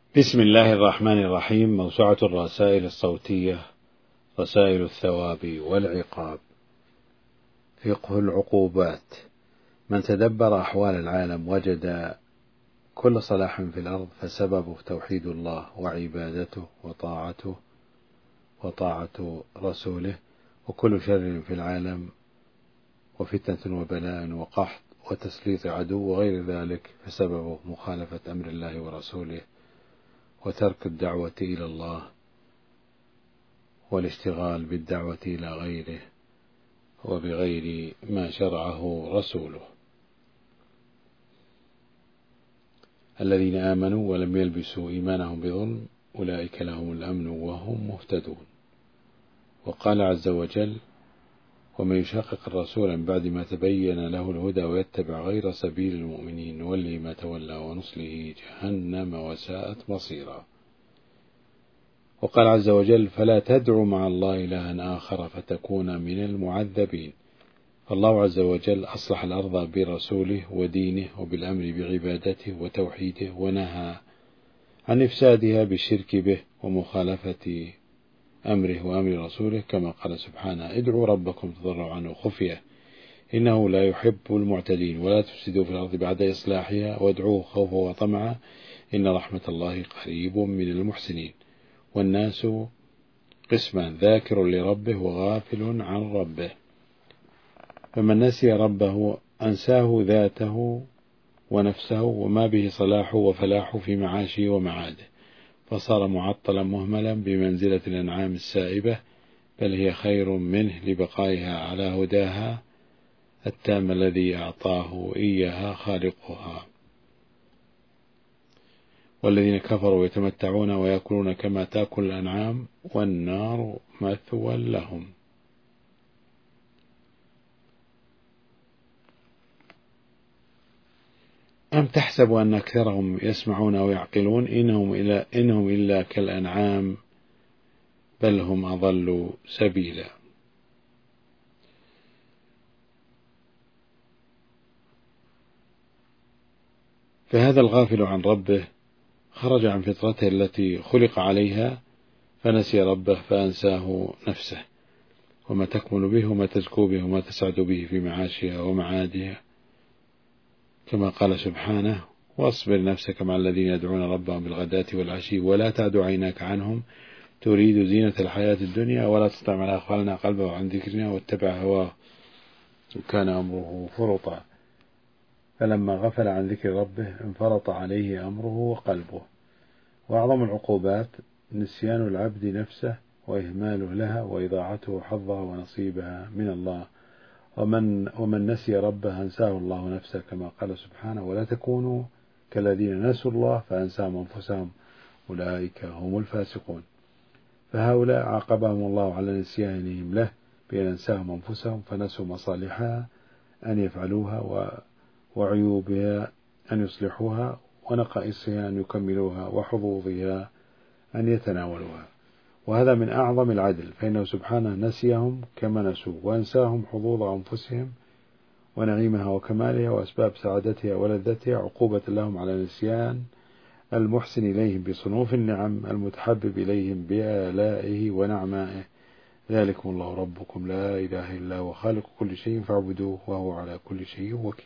بسم الله الرحمن الرحيم. موسوعة الرسائل الصوتية، رسائل الثواب والعقاب. فقه العقوبات. من تدبر أحوال العالم وجد كل صلاح في الأرض فسببه توحيد الله وعبادته وطاعة رسوله، وكل شر في العالم وفتنة وبلاء وقحط وتسليط عدو وغير ذلك فسببه مخالفة أمر الله ورسوله وترك الدعوة إلى الله والاشتغال بالدعوة إلى غيره وبغير ما شرعه رسوله. الذين آمنوا ولم يلبسوا إيمانهم بظلم أولئك لهم الأمن وهم مهتدون. وقال عز وجل: ومن يشاقق الرسول من بعد ما تبين له الهدى ويتبع غير سبيل المؤمنين نولي ما تولى ونصله جهنم وساءت مصيرا. وقال عز وجل: فلا تدع مع الله إلها آخر فتكون من المعذبين. فالله عز وجل أصلح الأرض برسوله ودينه وبالأمر بعبادته وتوحيده، ونهى عن إفسادها بالشرك به ومخالفة أمره وأمر رسوله، كما قال سبحانه: ادعوا ربكم تضرعا وخفية إنه لا يحب المعتدين ولا تفسدوا في الأرض بعد إصلاحها وادعوه خوفا وطمعا إن رحمة الله قريب من المحسنين. والناس قسمان: ذاكر لربه وغافل عن ربه. فمن نسي ربه أنساه ذاته ونفسه وما به صلاحه وفلاحه في معاشه ومعاده، فصار معطلا مهملا بمنزلة الأنعام السائبة، بل هي خير منه لبقائها على هداها التام الذي أعطاه إياها خالقها. والذين كفروا يتمتعون ويأكلون كما تأكل الأنعام والنار مثوى لهم. أم تحسب أن أكثرهم يسمعون أو يعقلون إنهم إلا كالأنعام بل هم أضل سبيلا. فهذا الغافل عن ربه خرج عن فطرته التي خلق عليها فنسي ربه فأنساه نفسه، وما تكمل به وما تزكو به وما تسعد به في معاشها ومعادها، كما قال سبحانه: واصبر نفسك مع الذين يدعون ربهم بالغداة والعشي ولا تعد عيناك عنهم تريد زينة الحياة الدنيا ولا تطع من أغفلنا قلبه عن ذكرنا واتبع هواه وكان أمره فرطا. فلما غفل عن ذكر ربه انفرط عليه أمره وقلبه. وأعظم العقوبات نسيان العبد نفسه وإهماله لها وإضاعته حظها ونصيبها من الله. ومن نسي ربه أنساه الله نفسه، كما قال سبحانه: ولا تكونوا كالذين نسوا الله فأنساهم أنفسهم أولئك هم الفاسقون. فهؤلاء عاقبهم الله على نسيانهم له بأن أنساهم أنفسهم فنسوا مصالحها أن يفعلوها وعيوبها أن يصلحوها ونقائصها أن يكملوها وحظوظها أن يتناولوها. وهذا من أعظم العدل، فإنه سبحانه نسيهم كما نسوا وأنساهم حظوظ أنفسهم ونعيمها وكمالها وأسباب سعادتها ولذتها، عقوبة لهم على نسيان المحسن إليهم بصنوف النعم المتحبب إليهم بآلائه ونعمائه. ذلكم الله ربكم لا إله إلا هو خالق كل شيء فاعبدوه وهو على كل شيء وكيل.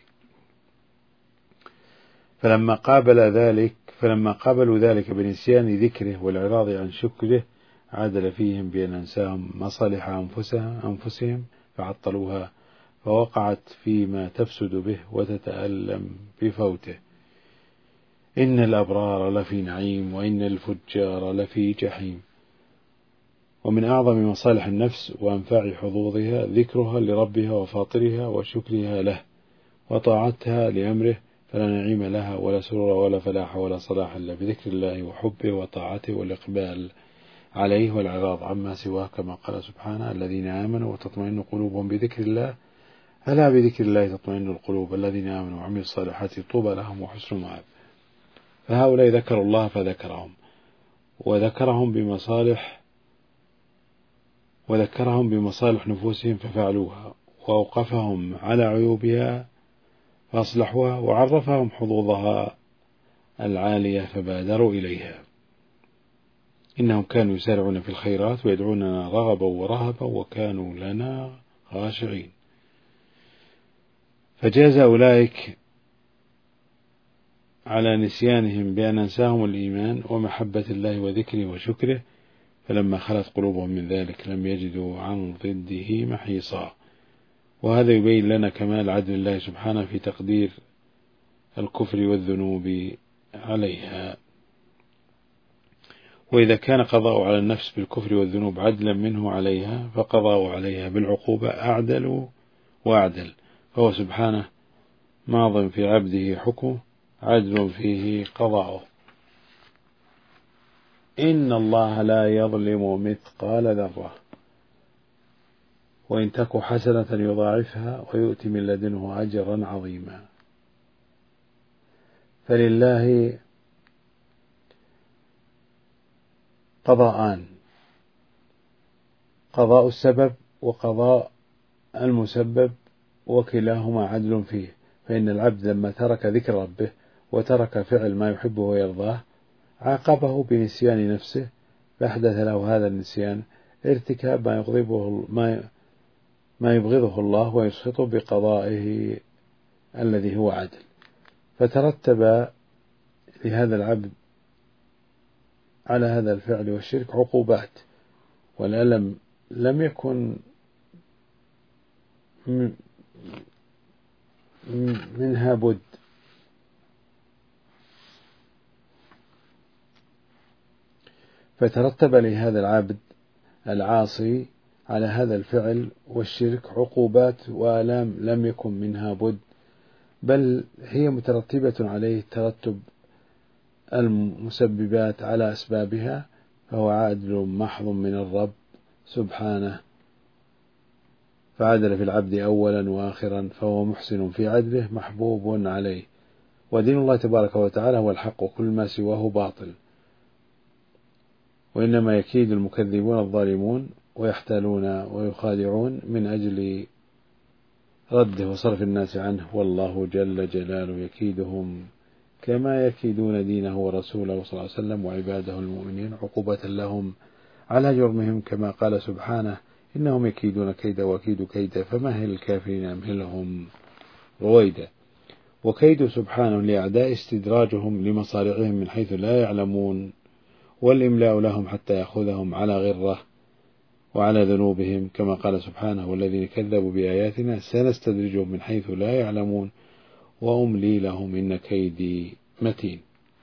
فلما قابلوا ذلك بنسيان ذكره والإعراض عن شكره عدل فيهم بأن أنساهم مصالح أنفسهم فعطلوها، فوقعت فيما تفسد به وتتألم بفوته. إن الأبرار لفي نعيم وإن الفجار لفي جحيم. ومن أعظم مصالح النفس وأنفع حظوظها ذكرها لربها وفاطرها وشكرها له وطاعتها لأمره، فلا نعيم لها ولا سرور ولا فلاح ولا صلاح إلا بذكر الله وحبه وطاعته والإقبال عليه والإعراض عما سواه، كما قال سبحانه: الذين آمنوا وتطمئن قلوبهم بذكر الله ألا بذكر الله تطمئن القلوب الذين آمنوا وعملوا الصالحات طوبى لهم وحسن مآب. فهؤلاء ذكروا الله فذكرهم وذكرهم بمصالح نفوسهم ففعلوها، وأوقفهم على عيوبها فأصلحوها، وعرفهم حظوظها العالية فبادروا إليها. إنهم كانوا يسارعون في الخيرات ويدعوننا رغبا ورهبا وكانوا لنا خاشعين. فجاز أولئك على نسيانهم بأن أنساهم الإيمان ومحبة الله وذكره وشكره، فلما خلت قلوبهم من ذلك لم يجدوا عن ضده محيصا. وهذا يبين لنا كمال عدل الله سبحانه في تقدير الكفر والذنوب عليها. وإذا كان قضاء على النفس بالكفر والذنوب عدلا منه عليها، فقضاء عليها بالعقوبة أعدل وأعدل، فهو سبحانه ماض في عبده حكمه عدل فيه قضاؤه. إن الله لا يظلم مثقال ذرة وإن تك حسنة يضاعفها ويؤتي من لدنه أجرا عظيما. فلله قضاءان: قضاء السبب وقضاء المسبب، وكلاهما عدل فيه. فإن العبد لما ترك ذكر ربه وترك فعل ما يحبه ويرضاه عاقبه بنسيان نفسه، فأحدث له هذا النسيان ارتكاب ما يبغضه الله ويسخطه بقضائه الذي هو عدل، فترتب لهذا العبد على هذا الفعل والشرك عقوبات، والألم لم يكن منها بد. فترتب لهذا العبد العاصي على هذا الفعل والشرك عقوبات وآلام لم يكن منها بد، بل هي مترتبة عليه ترتب المسببات على أسبابها، فهو عادل محض من الرب سبحانه، فعدل في العبد أولا وآخرا، فهو محسن في عدله محبوب عليه. ودين الله تبارك وتعالى هو الحق وكل ما سواه باطل، وإنما يكيد المكذبون الظالمون ويحتالون ويخادعون من أجل رده وصرف الناس عنه، والله جل جلاله يكيدهم كما يكيدون دينه ورسوله صلى الله عليه وسلم وعباده المؤمنين عقوبة لهم على جرمهم، كما قال سبحانه: إنهم يكيدون كيدا وأكيد كيدا فمهل الكافرين أمهلهم رويدا. وكيد سبحانه لأعداء استدراجهم لمصارعهم من حيث لا يعلمون، والإملاء لهم حتى يأخذهم على غرة وعلى ذنوبهم، كما قال سبحانه: والذين كذبوا بآياتنا سنستدرجهم من حيث لا يعلمون وأملي لهم إن كيدي متين.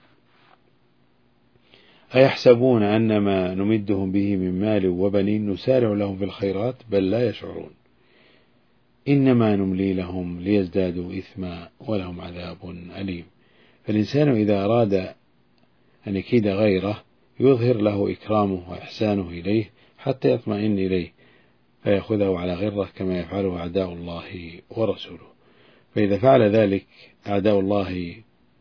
أيحسبون أن ما نمدهم به من مال وبنين نسارع لهم في الخيرات بل لا يشعرون إنما نملي لهم ليزدادوا إثما ولهم عذاب أليم. فالإنسان إذا أراد أن يكيد غيره يظهر له إكرامه وإحسانه إليه حتى يطمئن إليه فيأخذه على غره، كما يفعله أعداء الله ورسوله. فإذا فعل ذلك أعداء الله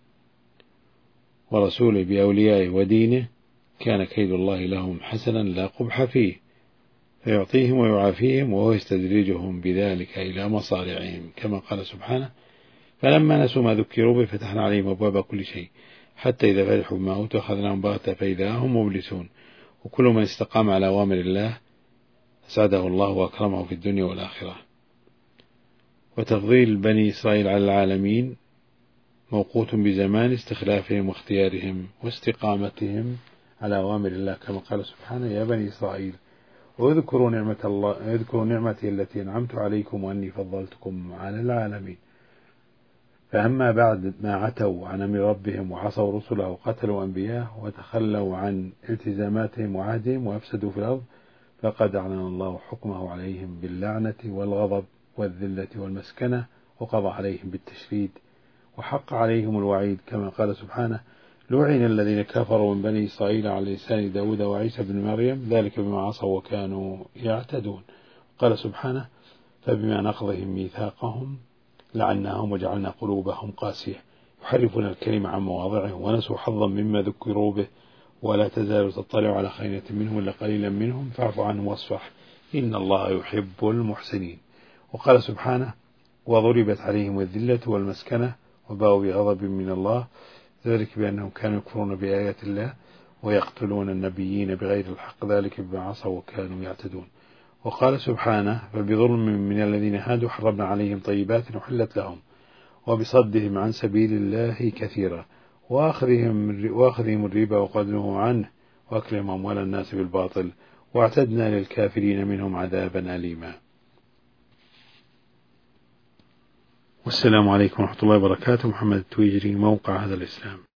ورسوله بأوليائه ودينه كان كيد الله لهم حسنا لا قبح فيه، فيعطيهم ويعافيهم وهو يستدرجهم بذلك إلى مصارعهم، كما قال سبحانه: فلما نسوا ما ذكروا به فتحنا عليهم أبواب كل شيء حتى إذا فرحوا بما أوتوا أخذناهم بغتة فإذا هم مبلسون. وكل من استقام على أوامر الله أسعده الله وأكرمه في الدنيا والآخرة. وتفضيل بني إسرائيل على العالمين موقوت بزمان استخلافهم واختيارهم واستقامتهم على أوامر الله، كما قال سبحانه: يا بني إسرائيل اذكروا نعمتي التي أنعمت عليكم وأني فضلتكم على العالمين. فأما بعد ما عتوا عن أمر ربهم وعصوا رسله وقتلوا أنبياءه وتخلوا عن التزاماتهم وعهدهم وأفسدوا في الأرض، فقد أعلن الله حكمه عليهم باللعنة والغضب والذلة والمسكنة، وقضى عليهم بالتشريد وحق عليهم الوعيد، كما قال سبحانه: لعن الذين كفروا من بني إسرائيل على لسان داود وعيسى بن مريم ذلك بما عصوا وكانوا يعتدون. قال سبحانه: فبما نقضهم ميثاقهم لعناهم وجعلنا قلوبهم قاسية يحرفون الكلم عن مواضعه ونسوا حظا مما ذكروا به ولا تزال تطلع على خائنة منهم إلا قليلا منهم فاعف عنهم واصفح إن الله يحب المحسنين. وقال سبحانه: وضربت عليهم الذلة والمسكنة وباءوا بغضب من الله ذلك بأنهم كانوا يكفرون بآيات الله ويقتلون النبيين بغير الحق ذلك بما عصوا وكانوا يعتدون. وقال سبحانه فبظلم من الذين هادوا حرمنا عليهم طيبات أحلت لهم وبصدهم عن سبيل الله كثيرا وأخذهم الربا وقد نهوا عنه وأكلهم أموال الناس بالباطل واعتدنا للكافرين منهم عذابا أليما. والسلام عليكم ورحمة الله وبركاته. محمد التويجري، موقع هذا الإسلام.